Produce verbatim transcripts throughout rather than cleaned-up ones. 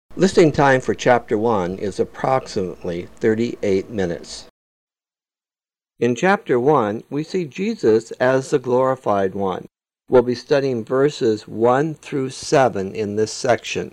Listening time for Chapter one is approximately thirty-eight minutes. In Chapter one, we see Jesus as the glorified one. We'll be studying verses one through seven in this section.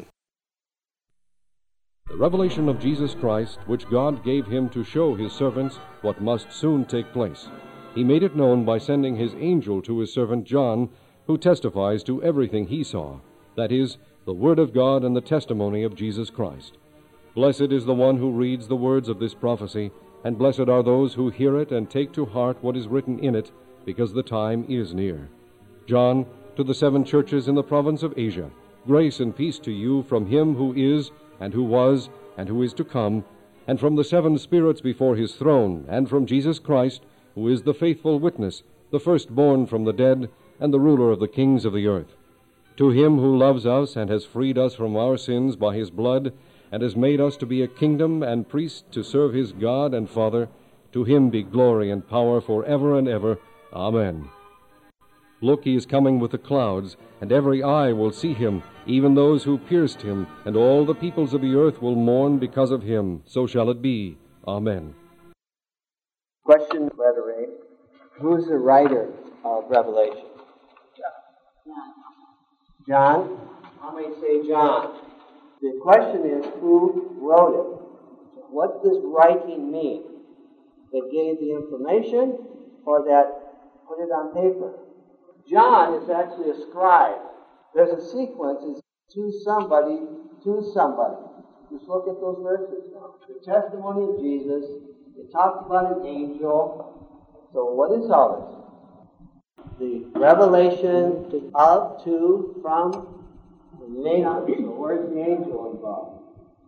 The revelation of Jesus Christ, which God gave him to show his servants what must soon take place. He made it known by sending his angel to his servant John, who testifies to everything he saw, that is, the Word of God and the testimony of Jesus Christ. Blessed is the one who reads the words of this prophecy, and blessed are those who hear it and take to heart what is written in it, because the time is near. John, to the seven churches in the province of Asia, grace and peace to you from him who is, and who was, and who is to come, and from the seven spirits before his throne, and from Jesus Christ, who is the faithful witness, the firstborn from the dead, and the ruler of the kings of the earth. To him who loves us and has freed us from our sins by his blood, and has made us to be a kingdom and priests to serve his God and Father, to him be glory and power forever and ever. Amen. Look, he is coming with the clouds, and every eye will see him, even those who pierced him, and all the peoples of the earth will mourn because of him. So shall it be. Amen. Question, Brother Ray. Who's the writer of Revelation? John. John? How many say John? The question is, who wrote it? What does writing mean? That gave the information, or that put it on paper? John is actually a scribe. There's a sequence, it's to somebody, to somebody. Just look at those verses now. The testimony of Jesus, it talks about an angel. So what is all this? The revelation to, of, to, from, the angel. So where's the angel involved?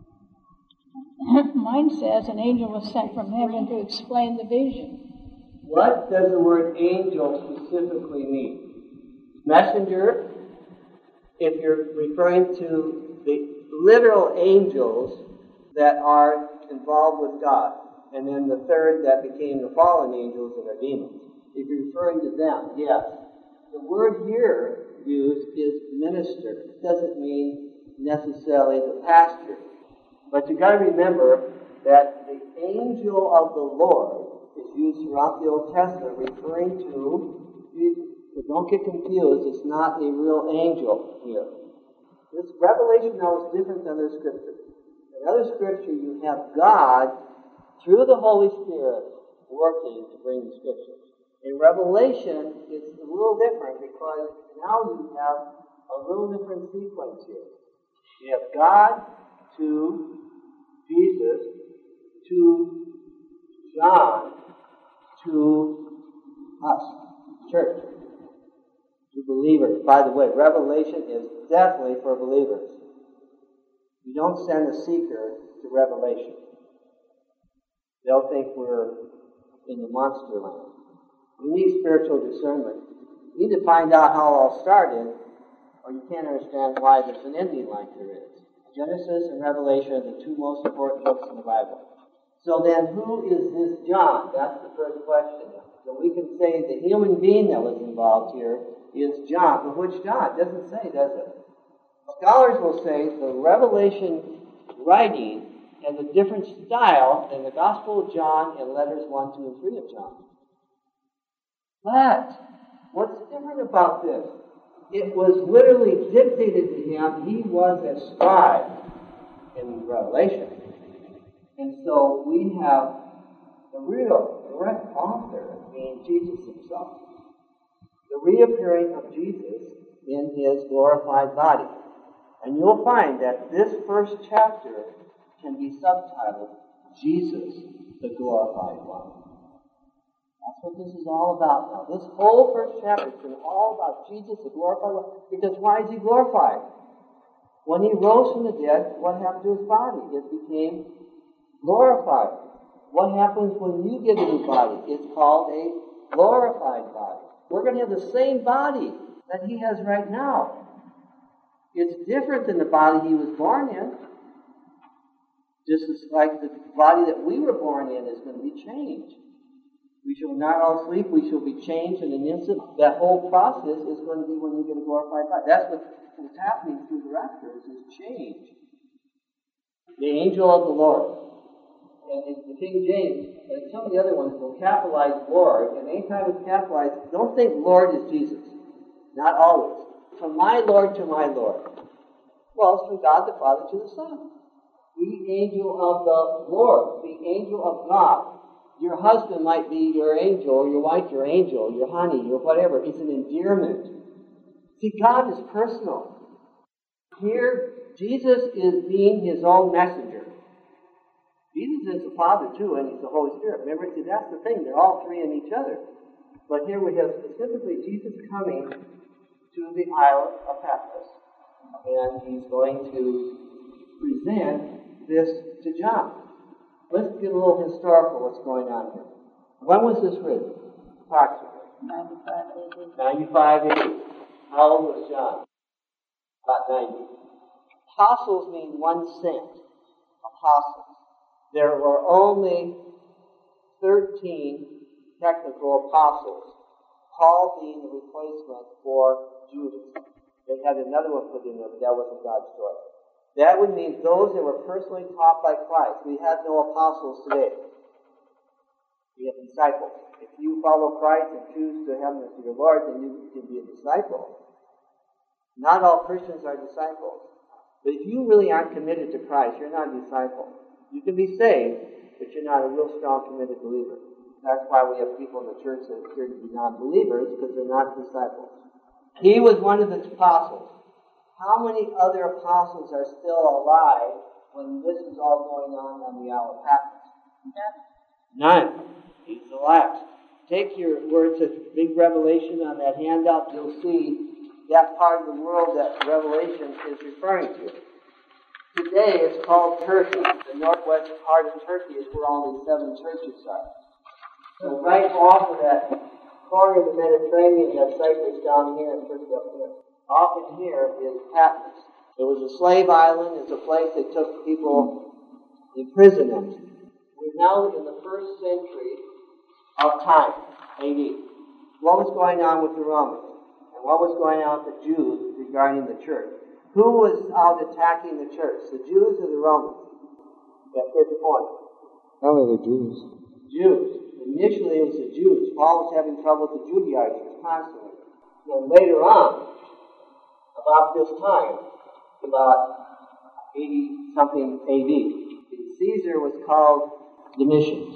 Mine says an angel was sent from heaven to explain the vision. What does the word angel specifically mean? Messenger, if you're referring to the literal angels that are involved with God, and then the third that became the fallen angels that are demons. If you're referring to them, yes. The word here used is minister. It doesn't mean necessarily the pastor. But you've got to remember that the angel of the Lord is used throughout the Old Testament referring to Jesus. So don't get confused. It's not a real angel here. This revelation now is different than other scriptures. In other scripture, you have God, through the Holy Spirit, working to bring the scriptures. In Revelation, it's a little different because now you have a little different sequence here. You have God to Jesus, to John, to us, church, to believers. By the way, Revelation is definitely for believers. You don't send a seeker to Revelation. They'll think we're in the monster land. You need spiritual discernment. You need to find out how it all started, or you can't understand why there's an ending like there is. Genesis and Revelation are the two most important books in the Bible. So then, who is this John? That's the first question. So we can say the human being that was involved here is John. But which John? It doesn't say, does it? Scholars will say the Revelation writing has a different style than the Gospel of John and letters one, two, and three of John. But what's different about this? It was literally dictated to him. He was a scribe in Revelation. And so we have the real, direct author being Jesus himself. The reappearing of Jesus in his glorified body. And you'll find that this first chapter can be subtitled, Jesus, the Glorified One. That's what this is all about now. This whole first chapter has been all about Jesus, the glorified one. Because why is he glorified? When he rose from the dead, what happened to his body? It became glorified. What happens when you get a new body? It's called a glorified body. We're going to have the same body that he has right now. It's different than the body he was born in. Just as like the body that we were born in is going to be changed. We shall not all sleep, we shall be changed in an instant. That whole process is going to be when you get a glorified body. That's what, what's happening through the rapture, is this change. The angel of the Lord. And in the King James, and some of the other ones will capitalize Lord, and anytime it's capitalized, don't think Lord is Jesus. Not always. From my Lord to my Lord. Well, it's from God the Father to the Son. The angel of the Lord, the angel of God. Your husband might be your angel, or your wife your angel, your honey, your whatever. It's an endearment. See, God is personal. Here, Jesus is being his own messenger. Jesus is the Father too, and he's the Holy Spirit. Remember, see, that's the thing. They're all three in each other. But here we have specifically Jesus coming to the isle of Patmos. And he's going to present this to John. Let's get a little historical what's going on here. When was this written? Approximately. ninety-five A D. ninety-five A D. How old was John? About ninety. Apostles mean one sent. Apostles. There were only thirteen technical apostles. Paul being the replacement for Judas. They had another one put in there, but that wasn't God's choice. That would mean those that were personally taught by Christ. We have no apostles today. We have disciples. If you follow Christ and choose to have him as your Lord, then you can be a disciple. Not all Christians are disciples. But if you really aren't committed to Christ, you're not a disciple. You can be saved, but you're not a real strong, committed believer. That's why we have people in the church that appear to be non-believers, because they're not disciples. He was one of the apostles. How many other apostles are still alive when this is all going on on the Isle of Patmos? None. He's the last. Take your words of big Revelation on that handout. You'll see that part of the world that Revelation is referring to. Today it's called Turkey. The northwest part of Turkey is where all these seven churches are. So right off of that corner of the Mediterranean, you have Cyprus down here and Turkey up here. Off in here is Patmos. It was a slave island. It's a place that took people in imprisonment. We're now in the first century of time, A D. What was going on with the Romans? And what was going on with the Jews regarding the church? Who was out attacking the church? The Jews or the Romans? At this point. Probably the Jews. Jews. Initially it was the Jews. Paul was having trouble with the Judaizers constantly. Then later on, about this time, about eighty-something A D, Caesar was called Domitian.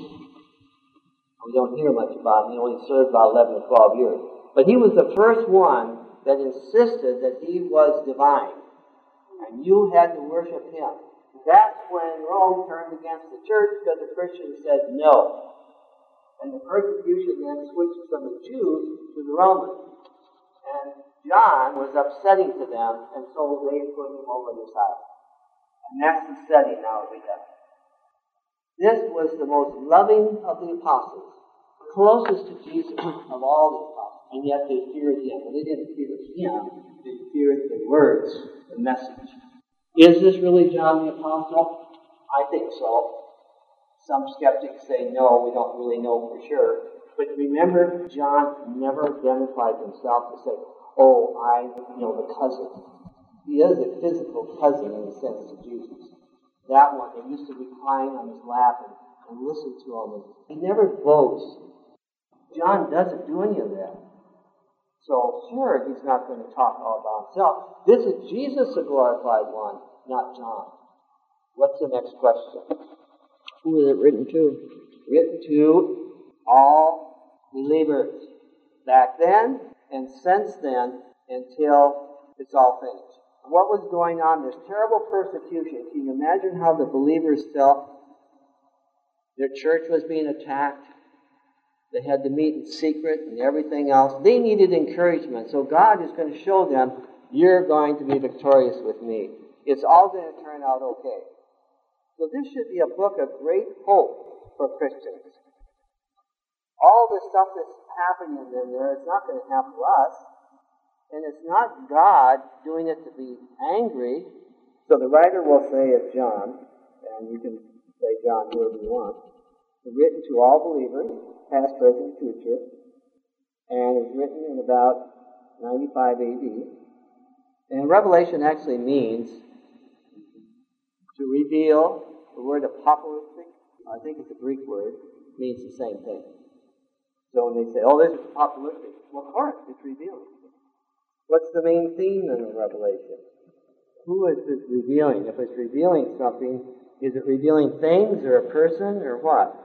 We don't hear much about him. He only served about eleven or twelve years. But he was the first one that insisted that he was divine. And you had to worship him. That's when Rome turned against the church because the Christians said no. And the persecution then switched from the Jews to the Romans. And John was upsetting to them, and so they put him over the side. And that's the setting now that we have. This was the most loving of the apostles, closest to Jesus of all the apostles, and yet they feared him. Well, they didn't fear him, they feared the words, the message. Is this really John the Apostle? I think so. Some skeptics say no, we don't really know for sure. But remember, John never identified himself to say, oh, I, you know, the cousin. He is a physical cousin in the sense of Jesus. That one, they used to recline on his lap and, and listen to him. He never boasts. John doesn't do any of that. So, sure, he's not going to talk all about himself. This is Jesus, the glorified one, not John. What's the next question? Who was it written to? Written to all believers. Back then, and since then, until it's all finished. What was going on? There's terrible persecution. Can you imagine how the believers felt? Their church was being attacked. They had to meet in secret and everything else. They needed encouragement. So God is going to show them, you're going to be victorious with me. It's all going to turn out okay. So this should be a book of great hope for Christians. All the stuff that's happening in there is not going to happen to us. And it's not God doing it to be angry. So the writer will say it's John, and you can say John whoever you want. It's written to all believers, past, present, future, and it's written in about ninety-five A D. And Revelation actually means to read reveal. The word apocalyptic, I think it's a Greek word, means the same thing. So when they say, oh, this is apocalyptic, well, of course, it's revealing. What's the main theme in the Revelation? Who is it revealing? If it's revealing something, is it revealing things or a person or what?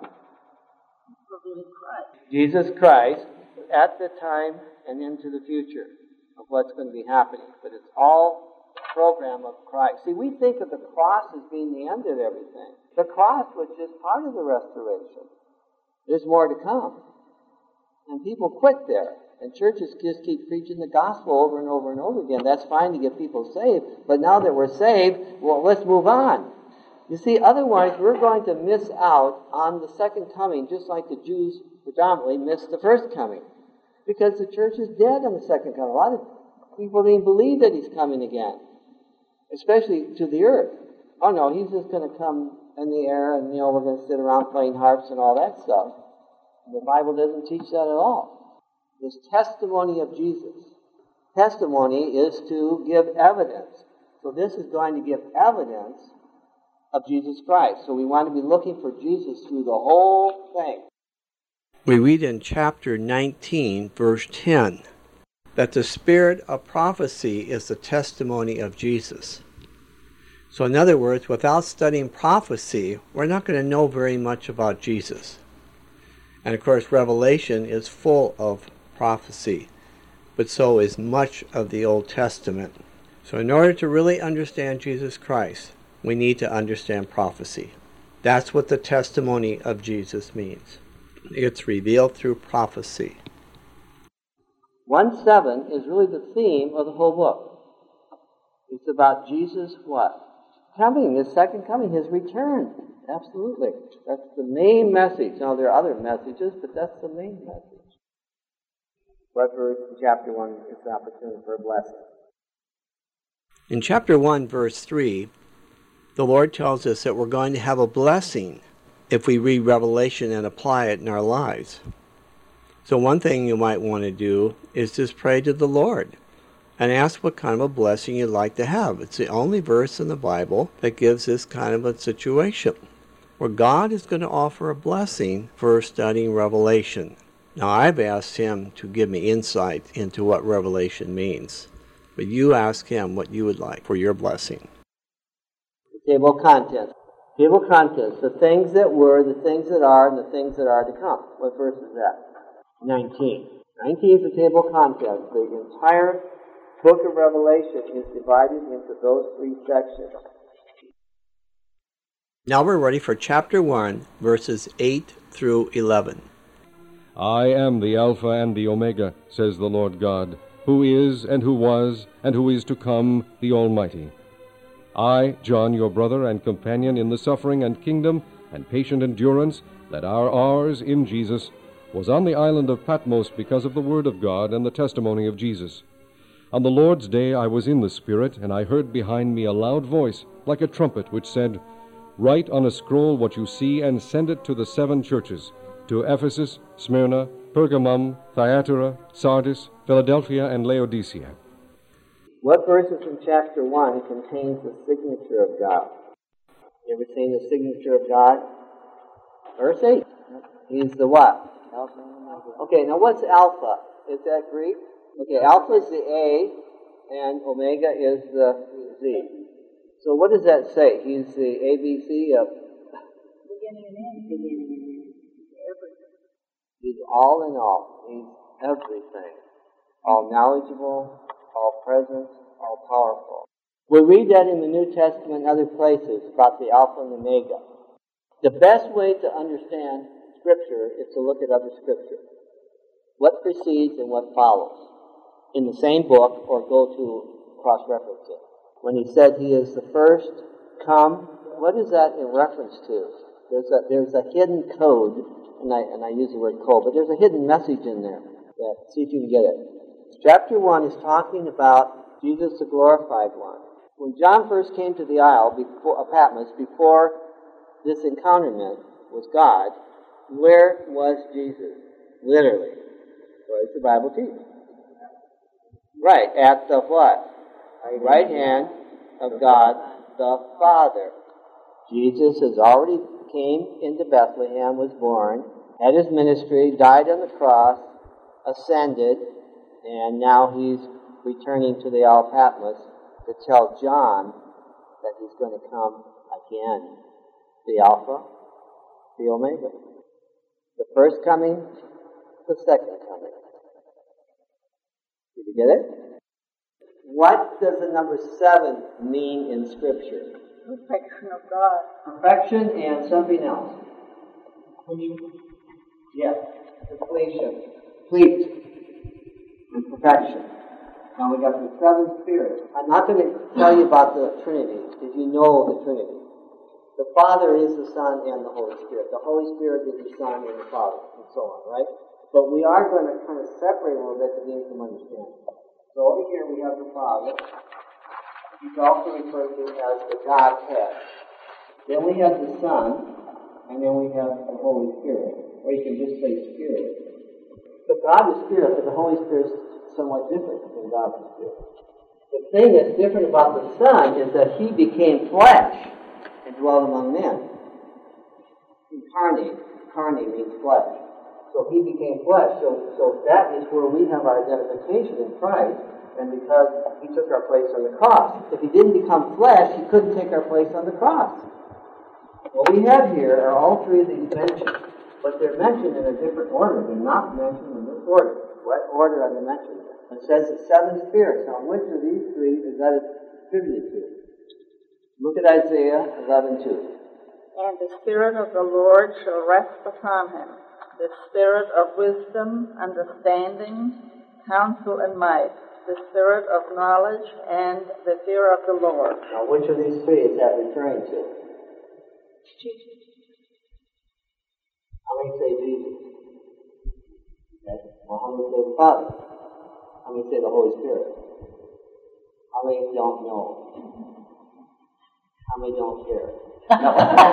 Jesus Christ at the time and into the future of what's going to be happening. But it's all a program of Christ. See, we think of the cross as being the end of everything. The cross was just part of the restoration. There's more to come. And people quit there. And churches just keep preaching the gospel over and over and over again. That's fine to get people saved. But now that we're saved, well, let's move on. You see, otherwise we're going to miss out on the second coming, just like the Jews predominantly missed the first coming. Because the church is dead on the second coming. A lot of people didn't believe that he's coming again. Especially to the earth. Oh no, he's just going to come in the air and, you know, we're going to sit around playing harps and all that stuff. The Bible doesn't teach that at all. This testimony of Jesus. Testimony is to give evidence. So this is going to give evidence of Jesus Christ. So we want to be looking for Jesus through the whole thing. We read in chapter nineteen, verse ten, that the spirit of prophecy is the testimony of Jesus. So in other words, without studying prophecy, we're not going to know very much about Jesus. And of course, Revelation is full of prophecy, but so is much of the Old Testament. So in order to really understand Jesus Christ, we need to understand prophecy. That's what the testimony of Jesus means. It's revealed through prophecy. one seven is really the theme of the whole book. It's about Jesus what? Coming, his second coming, his return. Absolutely. That's the main message. Now there are other messages, but that's the main message. What verse in chapter one is the opportunity for a blessing? In chapter one, verse three, the Lord tells us that we're going to have a blessing if we read Revelation and apply it in our lives. So one thing you might want to do is just pray to the Lord and ask what kind of a blessing you'd like to have. It's the only verse in the Bible that gives this kind of a situation, where God is going to offer a blessing for studying Revelation. Now, I've asked him to give me insight into what Revelation means. But you ask him what you would like for your blessing. The table of contents. Table of contents. The things that were, the things that are, and the things that are to come. What verse is that? nineteen. nineteen is the table of contents. The entire book of Revelation is divided into those three sections. Now we're ready for chapter one, verses eight through eleven. I am the Alpha and the Omega, says the Lord God, who is, and who was, and who is to come, the Almighty. I, John, your brother and companion in the suffering and kingdom and patient endurance that are ours in Jesus, was on the island of Patmos because of the word of God and the testimony of Jesus. On the Lord's day I was in the Spirit, and I heard behind me a loud voice, like a trumpet, which said, Write on a scroll what you see and send it to the seven churches, to Ephesus, Smyrna, Pergamum, Thyatira, Sardis, Philadelphia, and Laodicea. What verses in chapter one contains the signature of God? You ever seen the signature of God? Verse eight. He's the what? Alpha. Okay, now what's Alpha? Is that Greek? Okay, Alpha is the A, and Omega is the Z. So what does that say? He's the A B C of Beginning and end. Beginning and end. Everything. He's all in all. He's everything. All knowledgeable, all present, all powerful. We read that in the New Testament and other places about the Alpha and Omega. The best way to understand Scripture is to look at other Scripture. What precedes and what follows in the same book, or go to cross-reference it. When he said he is the first come, what is that in reference to? There's a, there's a hidden code, and I, and I use the word code, but there's a hidden message in there. Yeah, see if you can get it. Chapter one is talking about Jesus the glorified one. When John first came to the isle before, of Patmos, before this encounterment with God, where was Jesus? Literally. What does the Bible teach? Right, at the what? Right hand of God the Father. Jesus has already came into Bethlehem, was born, had his ministry, died on the cross, ascended, and now he's returning to the Isle of Patmos to tell John that he's going to come again. The Alpha, the Omega. The first coming, the second coming. Did you get it? What does the number seven mean in Scripture? Perfection of God. Perfection and something else. Yes, completion. Complete and perfection. Now we got the seven spirits. I'm not going to tell you about the Trinity, because you know the Trinity. The Father is the Son and the Holy Spirit. The Holy Spirit is the Son and the Father, and so on, right? But we are going to kind of separate a little bit to gain some understanding. So over here we have the Father. He's also referred to as the Godhead. Then we have the Son, and then we have the Holy Spirit. Or you can just say Spirit. But God is Spirit, but the Holy Spirit is somewhat different than God is Spirit. The thing that's different about the Son is that He became flesh and dwelt among men. Incarnate. Incarnate means flesh. So He became flesh. So, so that is where we have our identification in Christ. And because He took our place on the cross. If He didn't become flesh, He couldn't take our place on the cross. What we have here are all three of these mentioned. But they're mentioned in a different order. They're not mentioned in this order. What order are they mentioned in? It says the seven spirits. Now, which of these three is that attributed to? Look at Isaiah eleven two. And the Spirit of the Lord shall rest upon him, the Spirit of wisdom, understanding, counsel, and might, the Spirit of knowledge, and the fear of the Lord. Now, which of these three is that referring to? Jesus. How many say Jesus? Okay. Well, how many say the Father? How many say the Holy Spirit? How many don't know? How many don't care? No.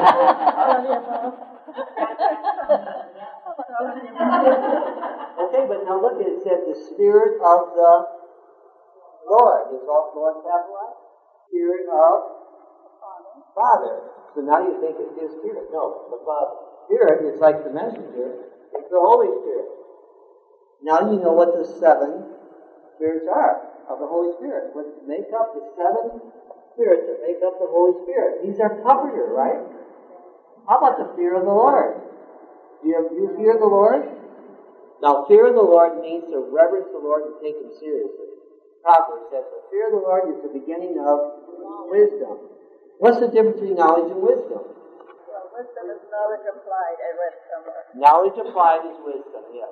Okay, but now look, it said the Spirit of the Lord. Is all Lord capitalized? Spirit of Father. So now you think it's His Spirit. No, the Father. Spirit is like the messenger. It's the Holy Spirit. Now you know what the seven spirits are of the Holy Spirit. What make up the seven spirits that make up the Holy Spirit. He's our comforter, right? How about the fear of the Lord? Do you, do you fear the Lord? Now, fear of the Lord means to reverence the Lord and take Him seriously. Proverbs says the fear of the Lord is the beginning of wisdom. What's the difference between knowledge and wisdom? Well, wisdom is knowledge applied, I read somewhere. Knowledge applied is wisdom, yes.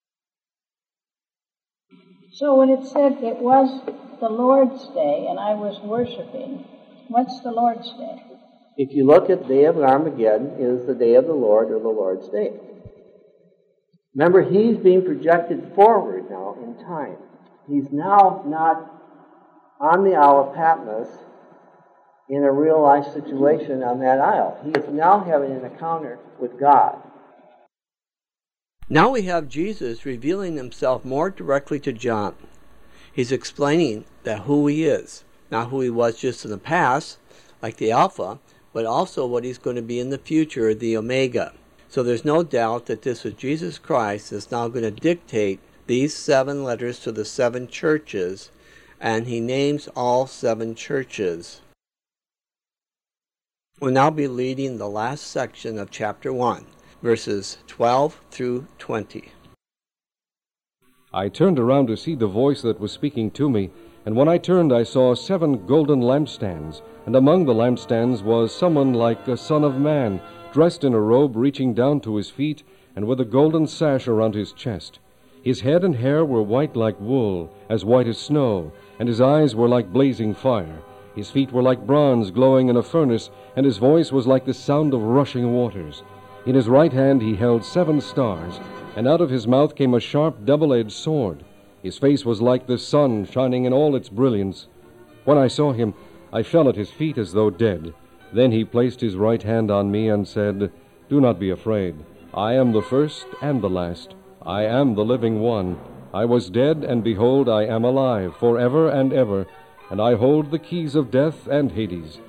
So when it said it was the Lord's Day and I was worshiping, what's the Lord's Day? If you look at the day of Armageddon, it is the day of the Lord or the Lord's Day. Remember, He's being projected forward now in time. He's now not on the Isle of Patmos in a real-life situation on that isle. He is now having an encounter with God. Now we have Jesus revealing Himself more directly to John. He's explaining that who He is, not who He was just in the past, like the Alpha, but also what He's going to be in the future, the Omega. So there's no doubt that this is Jesus Christ that's now going to dictate these seven letters to the seven churches, and He names all seven churches. We'll now be leading the last section of chapter one, verses twelve through twenty. I turned around to see the voice that was speaking to me, and when I turned I saw seven golden lampstands, and among the lampstands was someone like a son of man, dressed in a robe reaching down to his feet, and with a golden sash around his chest. His head and hair were white like wool, as white as snow, and his eyes were like blazing fire. His feet were like bronze glowing in a furnace, and his voice was like the sound of rushing waters. In his right hand he held seven stars, and out of his mouth came a sharp double-edged sword. His face was like the sun shining in all its brilliance. When I saw him, I fell at his feet as though dead. Then he placed his right hand on me and said, "Do not be afraid. I am the first and the last. I am the living one. I was dead, and behold, I am alive forever and ever, and I hold the keys of death and Hades.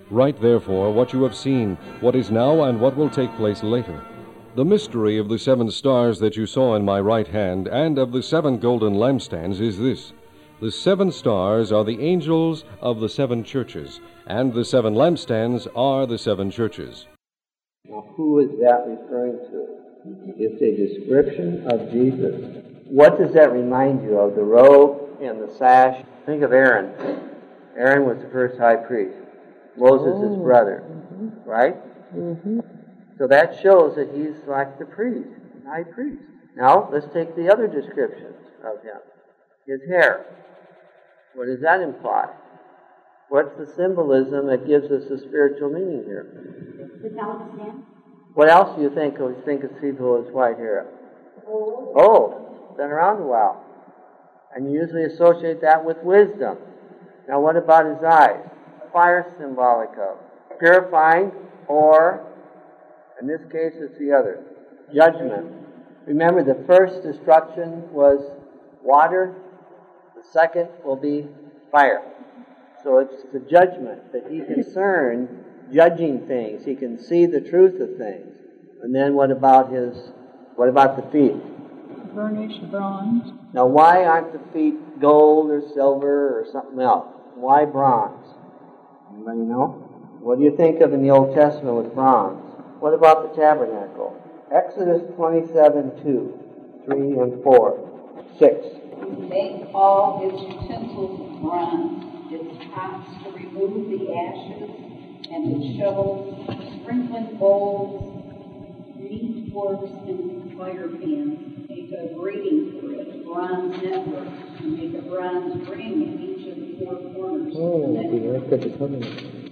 Write therefore what you have seen, what is now, and what will take place later. The mystery of the seven stars that you saw in my right hand, and of the seven golden lampstands, is this. The seven stars are the angels of the seven churches, and the seven lampstands are the seven churches. Now, who is that referring to? It's a description of Jesus. What does that remind you of? The robe and the sash? Think of Aaron. Aaron was the first high priest. Moses, oh. his brother. Mm-hmm. Right? Mm-hmm. So that shows that he's like the priest, high priest. Now, let's take the other descriptions of him. His hair. What does that imply? What's the symbolism that gives us the spiritual meaning here? The talisman. What else do you think of, think of people with white hair? Oh. Oh, been around a while. And you usually associate that with wisdom. Now, what about his eyes? Fire symbolic of purifying, or, in this case, it's the other, judgment. Remember, the first destruction was water. The second will be fire. So it's the judgment that he can discern, judging things. He can see the truth of things. And then what about his, what about the feet? Burnished bronze. Now, why aren't the feet gold or silver or something else? Why bronze? Anybody know? What do you think of in the Old Testament with bronze? What about the tabernacle? Exodus twenty-seven, two, three and four, six. Make all its utensils of bronze, its pots to remove the ashes, and its shovels, sprinkling bowls, meat forks, and fire pans. Make a grating for it, bronze network, and make a bronze ring in each of the four corners. Oh, that's good to come in.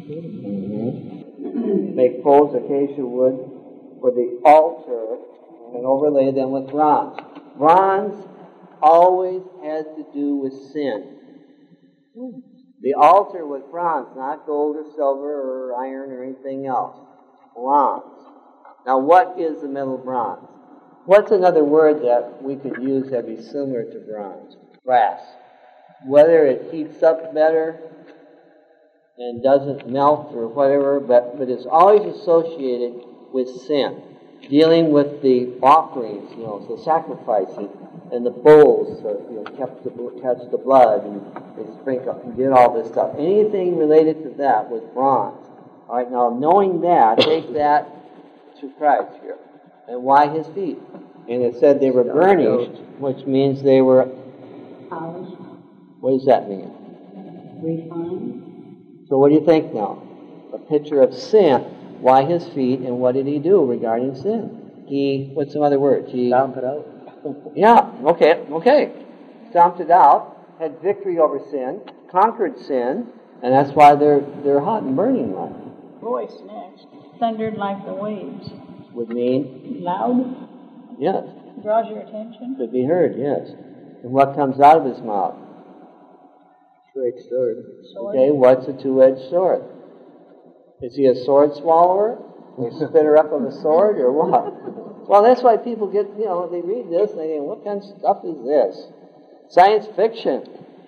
Mm-hmm. Make poles of acacia wood for the altar and overlay them with bronze. Bronze always has to do with sin. The altar was bronze, not gold or silver or iron or anything else. Bronze. Now, what is the metal bronze? What's another word that we could use that would be similar to bronze? Brass. Whether it heats up better and doesn't melt or whatever, but, but it's always associated with sin. Dealing with the offerings, you know, the sacrificing, and the bowls, so, you know, kept the, catch the blood, and they sprinkle and did all this stuff. Anything related to that was bronze. All right, now knowing that, take that to Christ here. And why his feet? And it said they were burnished, which means they were polished. What does that mean? Refined. So what do you think now? A picture of sin. Why his feet, and what did he do regarding sin? He, what's some other words? He stomped it out. Yeah, okay, okay. Stomped it out, had victory over sin, conquered sin, and that's why they're they're hot and burning like. Voice next. Thundered like the waves. Would mean? Loud. Yes. Draws your attention. Could be heard, yes. And what comes out of his mouth? Two-edged sword. Sword. Okay, what's a two-edged sword? Is he a sword swallower? A spitter up of a sword, or what? Well, that's why people get, you know, they read this and they think, what kind of stuff is this? Science fiction.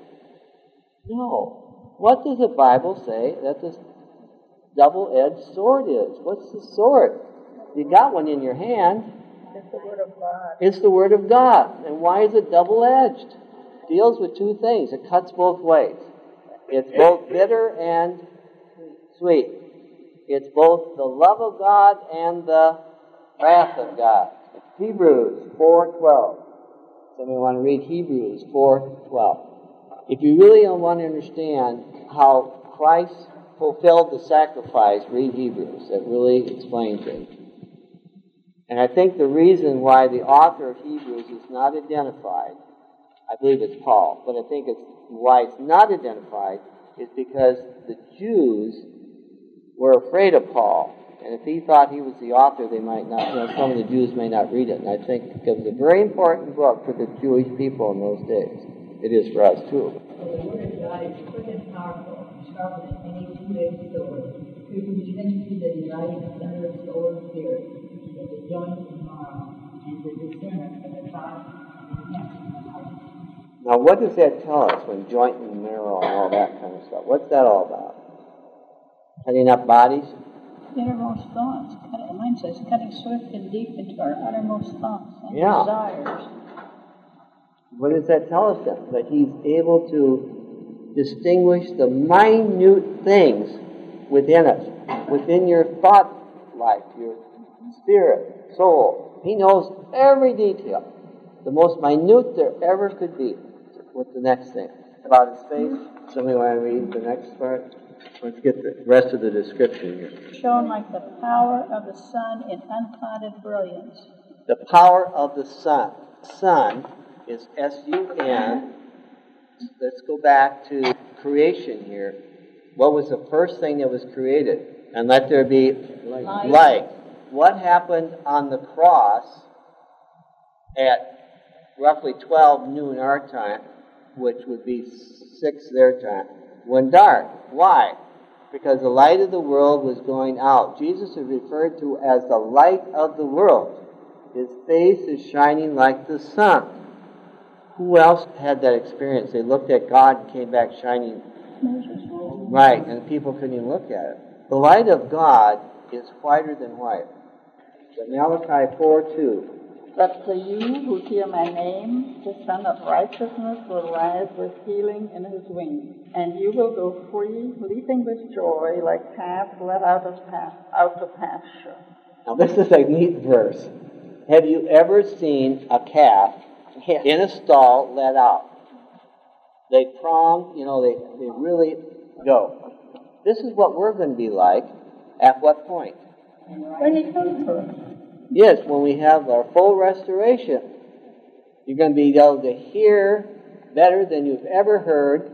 No. What does the Bible say that this double-edged sword is? What's the sword? You got one in your hand. It's the Word of God. It's the Word of God. And why is it double-edged? It deals with two things. It cuts both ways. It's both bitter and sweet. It's both the love of God and the wrath of God. Hebrews four twelve. Somebody want to read Hebrews four twelve. If you really want to understand how Christ fulfilled the sacrifice, read Hebrews. That really explains it. And I think the reason why the author of Hebrews is not identified, I believe it's Paul, but I think it's why it's not identified is because the Jews were afraid of Paul. And if he thought he was the author, they might not, you know, some of the Jews may not read it. And I think it was a very important book for the Jewish people in those days. It is for us, too. The Word of God is quick and powerful, sharper than any two-edged sword, piercing even to the dividing asunder of soul and spirit, of the joints and marrow, and the discerner of the thoughts and intents of the heart. Now, what does that tell us when joint and marrow and all that kind of stuff? What's that all about? Cutting up bodies? Innermost thoughts. Cut- Mine says cutting swift and deep into our uttermost thoughts and Yeah. desires. What does that tell us then? That he's able to distinguish the minute things within us, within your thought life, your spirit, soul. He knows every detail, the most minute there ever could be. What's the next thing? About his face? Somebody want to read the next part? Let's get the rest of the description here. Shone like the power of the sun in unclouded brilliance. The power of the sun. Sun is S U N. Let's go back to creation here. What was the first thing that was created? And let there be light. light. What happened on the cross at roughly twelve noon our time, which would be six their time, went dark? Why? Because the light of the world was going out. Jesus is referred to as the light of the world. His face is shining like the sun. Who else had that experience? They looked at God and came back shining. Right, and people couldn't even look at it. The light of God is whiter than white. So Malachi four two. But to you who hear my name, the Son of Righteousness will rise with healing in his wings, and you will go free, leaping with joy like calves let out of pa- out to pasture. Now this is a neat verse. Have you ever seen a calf in a stall let out? They prong, you know, they, they really go. This is what we're going to be like at what point? When he comes for us. Yes, when we have our full restoration. You're going to be able to hear better than you've ever heard.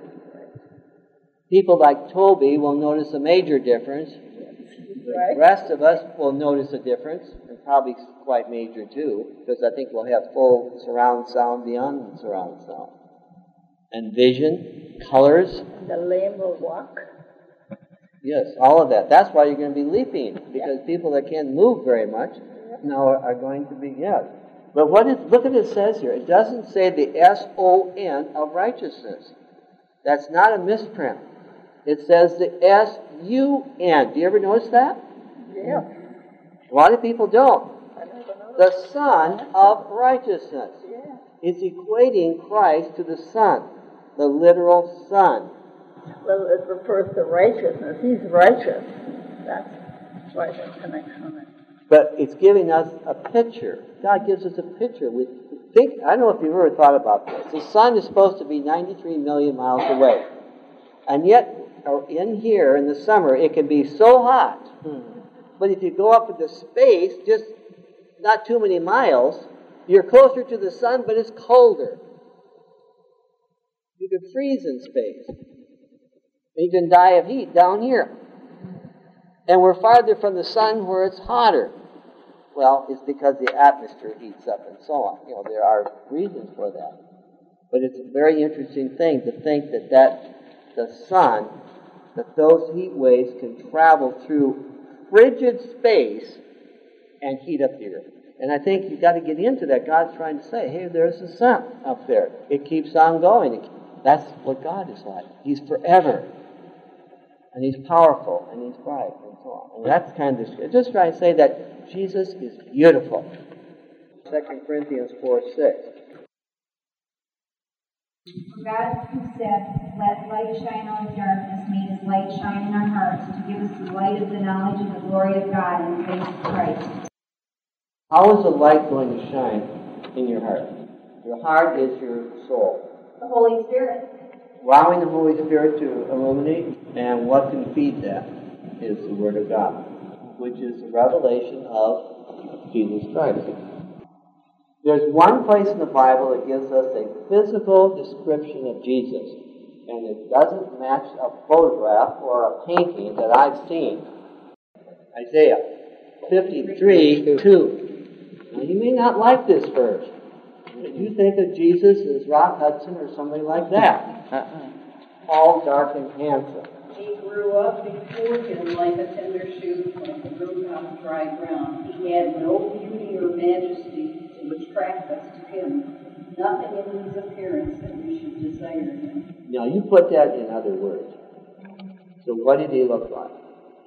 People like Toby will notice a major difference. Right. The rest of us will notice a difference, and probably quite major too, because I think we'll have full surround sound beyond surround sound. And vision, colors. The lame will walk. Yes, all of that. That's why you're going to be leaping, because people that can't move very much now are, are going to be, yes. But what it, look at it says here. It doesn't say the S O N of righteousness. That's not a misprint. It says the S U N. Do you ever notice that? Yeah. A lot of people don't. The Son of Righteousness. Yeah. It's equating Christ to the Son, the literal Son. Well, it refers to righteousness. He's righteous. That's why there's connection there. But it's giving us a picture. God gives us a picture. We think, I don't know if you've ever thought about this. The sun is supposed to be ninety-three million miles away. And yet, in here, in the summer, it can be so hot. But if you go up into space, just not too many miles, you're closer to the sun, but it's colder. You can freeze in space. You can die of heat down here. And we're farther from the sun where it's hotter. Well, it's because the atmosphere heats up and so on. You know, there are reasons for that. But it's a very interesting thing to think that, that the sun, that those heat waves can travel through frigid space and heat up the earth. And I think you've got to get into that. God's trying to say, hey, there's the sun up there. It keeps on going. That's what God is like. He's forever. And he's powerful, and he's bright, and so on. And that's kind of, it's just trying to say that Jesus is beautiful. Second Corinthians four six. For God who said, let light shine out of darkness, made his light shine in our hearts to give us the light of the knowledge of the glory of God in the face of Christ. How is the light going to shine in your heart? Your heart is your soul. The Holy Spirit. Allowing the Holy Spirit to illuminate, and what can feed that is the Word of God, which is the revelation of Jesus Christ. There's one place in the Bible that gives us a physical description of Jesus, and it doesn't match a photograph or a painting that I've seen. Isaiah fifty-three two. Now, you may not like this verse. You think of Jesus as Rock Hudson or somebody like that. Uh-uh. All dark and handsome. He grew up before him like a tender shoot, like a root out of dry ground. He had no beauty or majesty to attract us to him. Nothing in his appearance that we should desire him. Now, you put that in other words. So what did he look like?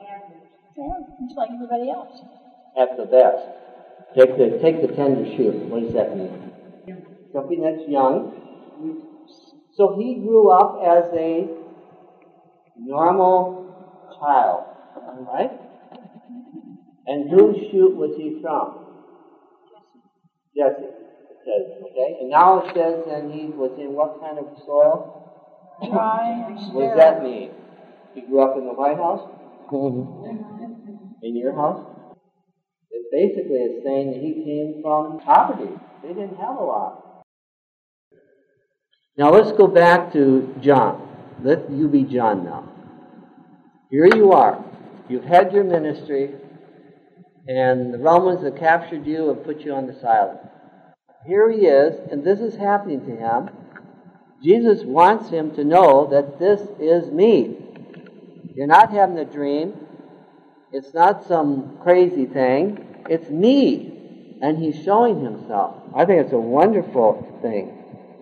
Yeah, it's like everybody else. At the best. Take the take the tender shoot. What does that mean? Something that's young. So he grew up as a normal child, right? And whose shoot was he from? Jesse. It says, okay. And now it says that he was in what kind of soil? Dry and sterile. What does that mean? He grew up in the White House? In your house? It basically is saying that he came from poverty. They didn't have a lot. Now let's go back to John. Let you be John now. Here you are. You've had your ministry, and the Romans have captured you and put you on this island. Here he is, and this is happening to him. Jesus wants him to know that this is me. You're not having a dream. It's not some crazy thing. It's me. And he's showing himself. I think it's a wonderful thing.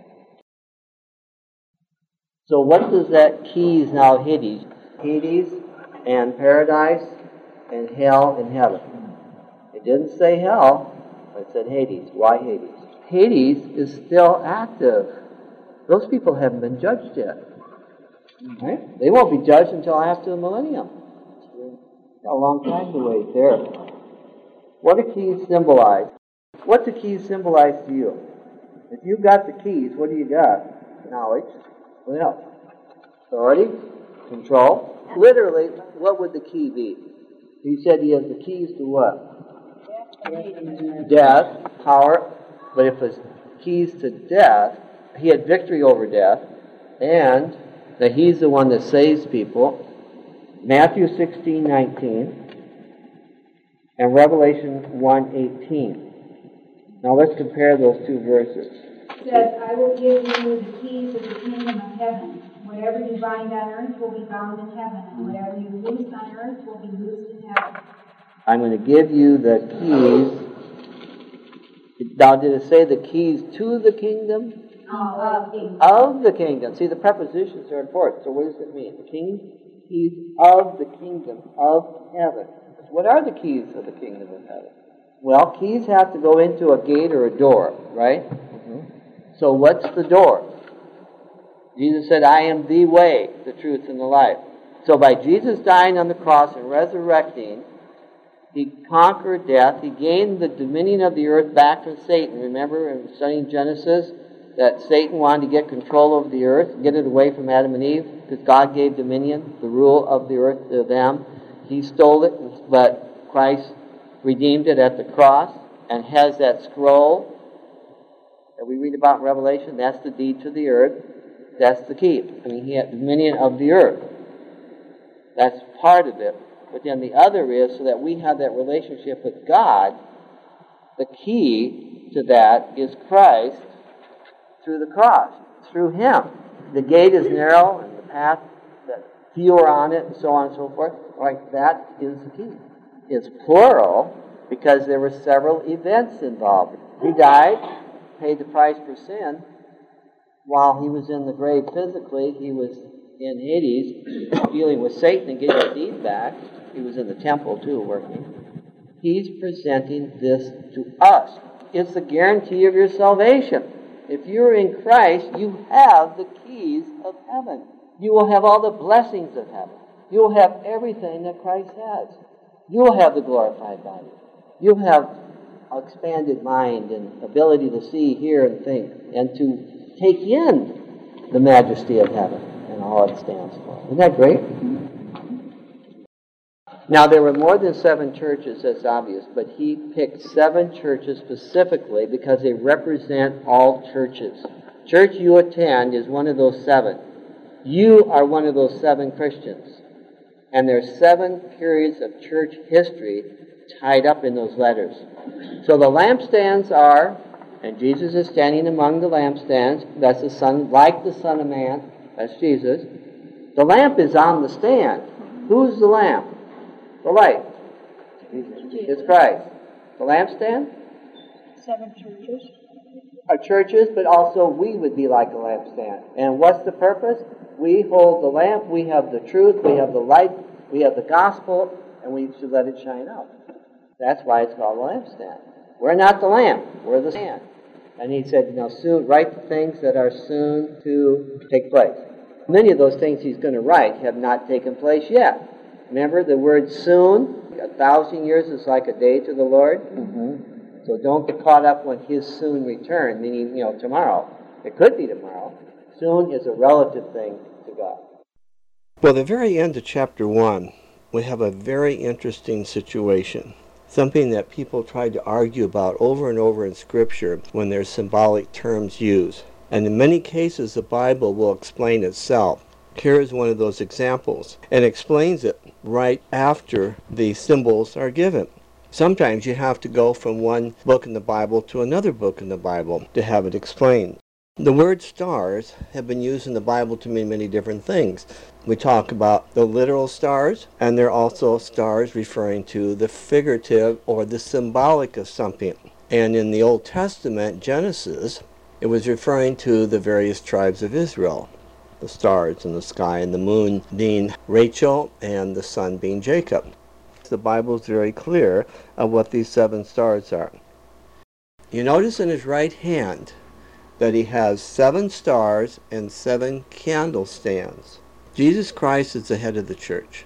So what does that keys now Hades? Hades and paradise and hell and heaven. It didn't say hell, but it said Hades. Why Hades? Hades is still active. Those people haven't been judged yet. Right? They won't be judged until after the millennium. A long time to wait there. What do keys symbolize? What do keys symbolize to you? If you've got the keys, what do you got? Knowledge. What else? Authority. Control. Literally, what would the key be? He said he has the keys to what? Death. Power. But if it's keys to death, he had victory over death, and that he's the one that saves people. Matthew sixteen nineteen and Revelation one eighteen. Now let's compare those two verses. It says, I will give you the keys of the kingdom of heaven. Whatever you bind on earth will be bound in heaven, and whatever you loose on earth will be loosed in heaven. I'm going to give you the keys. Now, did it say the keys to the kingdom? Uh, of, the of the kingdom. See, the prepositions are important. So what does it mean? The king, keys of the kingdom of heaven. What are the keys of the kingdom of heaven? Well, keys have to go into a gate or a door, right? Mm-hmm. So what's the door? Jesus said, I am the way, the truth, and the life. So by Jesus dying on the cross and resurrecting, he conquered death. He gained the dominion of the earth back from Satan. Remember in studying Genesis that Satan wanted to get control over the earth, get it away from Adam and Eve, because God gave dominion, the rule of the earth to them. He stole it, but Christ redeemed it at the cross and has that scroll that we read about in Revelation. That's the deed to the earth. That's the key. I mean, he had dominion of the earth. That's part of it. But then the other is so that we have that relationship with God. The key to that is Christ through the cross, through Him. The gate is narrow and the path that few are on it and so on and so forth. Right, that is the key. It's plural because there were several events involved. He died, paid the price for sin. While he was in the grave physically, he was in Hades dealing with Satan and getting the deed back. He was in the temple too working. He's presenting this to us. It's the guarantee of your salvation. If you're in Christ, you have the keys of heaven. You will have all the blessings of heaven. You will have everything that Christ has. You will have the glorified body. You'll have an expanded mind and ability to see, hear, and think, and to take in the majesty of heaven and all it stands for. Isn't that great? Now, there were more than seven churches, that's obvious, but he picked seven churches specifically because they represent all churches. Church you attend is one of those seven. You are one of those seven Christians. And there's seven periods of church history tied up in those letters. So the lampstands are, and Jesus is standing among the lampstands. That's the Son, like the Son of Man. That's Jesus. The lamp is on the stand. Who's the lamp? The light. It's Christ. The lampstand? Seven churches. Are churches, but also we would be like a lampstand. And what's the purpose? We hold the lamp, we have the truth, we have the light, we have the gospel, and we should let it shine out. That's why it's called a lampstand. We're not the lamp, we're the stand. And he said, now soon, write the things that are soon to take place. Many of those things he's going to write have not taken place yet. Remember the word soon? A thousand years is like a day to the Lord. Mm-hmm. So don't get caught up when his soon return, meaning, you know, tomorrow. It could be tomorrow. Soon is a relative thing to God. Well, the very end of chapter one, we have a very interesting situation. Something that people try to argue about over and over in Scripture when there's symbolic terms used. And in many cases, the Bible will explain itself. Here is one of those examples, and explains it right after the symbols are given. Sometimes you have to go from one book in the Bible to another book in the Bible to have it explained. The word stars have been used in the Bible to mean many different things. We talk about the literal stars, and there are also stars referring to the figurative or the symbolic of something. And in the Old Testament, Genesis, it was referring to the various tribes of Israel. The stars in the sky, and the moon being Rachel, and the sun being Jacob. The Bible is very clear of what these seven stars are. You notice in his right hand that he has seven stars and seven candlestands. Jesus Christ is the head of the church.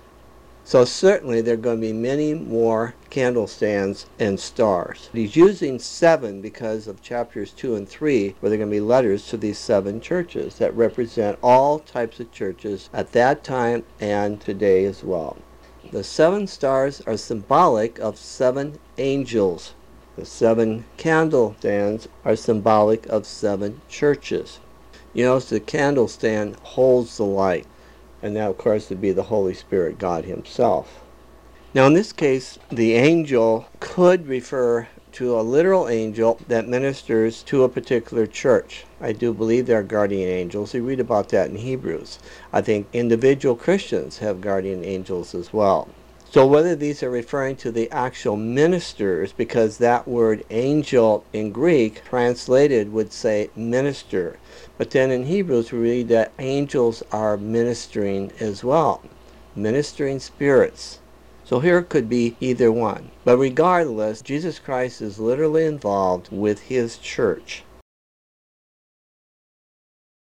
So certainly there are going to be many more candlestands and stars. He's using seven because of chapters two and three, where there are going to be letters to these seven churches that represent all types of churches at that time and today as well. The seven stars are symbolic of seven angels. The seven candlestands are symbolic of seven churches. You notice the candlestand holds the light. And that, of course, would be the Holy Spirit, God himself. Now, in this case, the angel could refer to a literal angel that ministers to a particular church. I do believe there are guardian angels. We read about that in Hebrews. I think individual Christians have guardian angels as well. So whether these are referring to the actual ministers, because that word angel in Greek translated would say minister. But then in Hebrews we read that angels are ministering as well. Ministering spirits. So here it could be either one. But regardless, Jesus Christ is literally involved with his church.